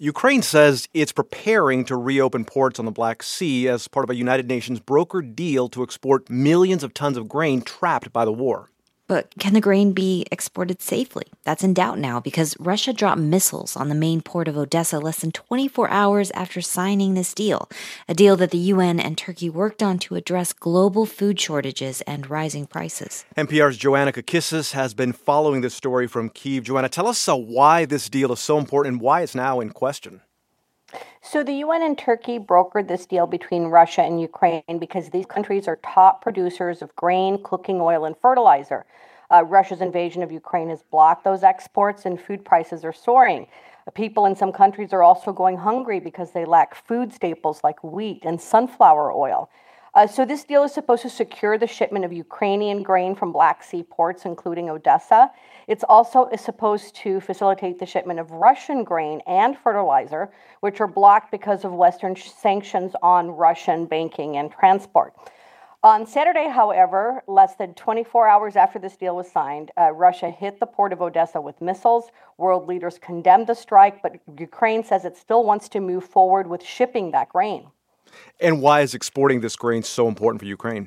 Ukraine says it's preparing to reopen ports on the Black Sea as part of a United Nations brokered deal to export millions of tons of grain trapped by the war. But can the grain be exported safely? That's in doubt now because Russia dropped missiles on the main port of Odessa less than 24 hours after signing this deal, a deal that the UN and Turkey worked on to address global food shortages and rising prices. NPR's Joanna Kakissis has been following this story from Kyiv. Joanna, tell us why this deal is so important and why it's now in question. So the UN and Turkey brokered this deal between Russia and Ukraine because these countries are top producers of grain, cooking oil, and fertilizer. Russia's invasion of Ukraine has blocked those exports, and food prices are soaring. People in some countries are also going hungry because they lack food staples like wheat and sunflower oil. So this deal is supposed to secure the shipment of Ukrainian grain from Black Sea ports, including Odessa. It's also supposed to facilitate the shipment of Russian grain and fertilizer, which are blocked because of Western sanctions on Russian banking and transport. On Saturday, however, less than 24 hours after this deal was signed, Russia hit the port of Odessa with missiles. World leaders condemned the strike, but Ukraine says it still wants to move forward with shipping that grain. And why is exporting this grain so important for Ukraine?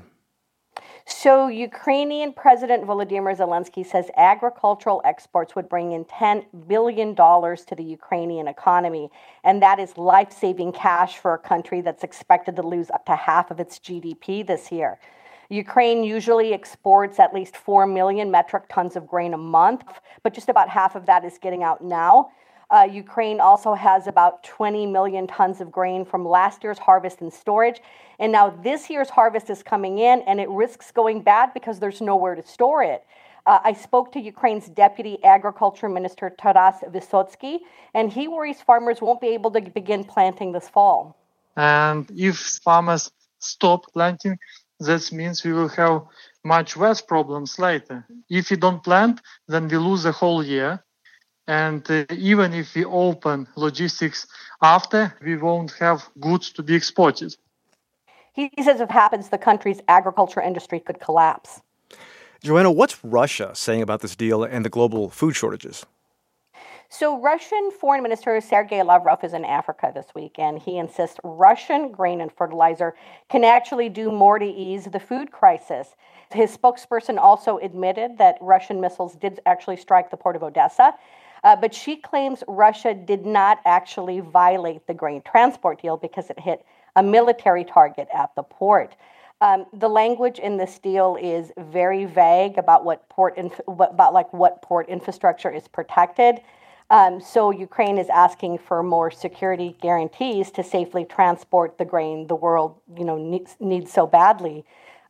So Ukrainian President Volodymyr Zelensky says agricultural exports would bring in $10 billion to the Ukrainian economy, and that is life-saving cash for a country that's expected to lose up to half of its GDP this year. Ukraine usually exports at least 4 million metric tons of grain a month, but just about half of that is getting out now. Ukraine also has about 20 million tons of grain from last year's harvest in storage. And now this year's harvest is coming in, and it risks going bad because there's nowhere to store it. I spoke to Ukraine's Deputy Agriculture Minister Taras Vysotsky, and he worries farmers won't be able to begin planting this fall. And if farmers stop planting, that means we will have much worse problems later. If we don't plant, then we lose a whole year. And even if we open logistics after, we won't have goods to be exported. He says if it happens, the country's agriculture industry could collapse. Joanna, what's Russia saying about this deal and the global food shortages? So Russian Foreign Minister Sergei Lavrov is in Africa this week, and he insists Russian grain and fertilizer can actually do more to ease the food crisis. His spokesperson also admitted that Russian missiles did actually strike the port of Odessa. But she claims Russia did not actually violate the grain transport deal because it hit a military target at the port. The language in this deal is very vague about what port infrastructure is protected. So Ukraine is asking for more security guarantees to safely transport the grain the world needs so badly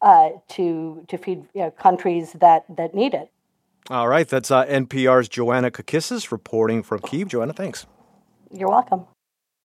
to feed countries that need it. All right, that's NPR's Joanna Kakissis reporting from Kyiv. Joanna, thanks. You're welcome.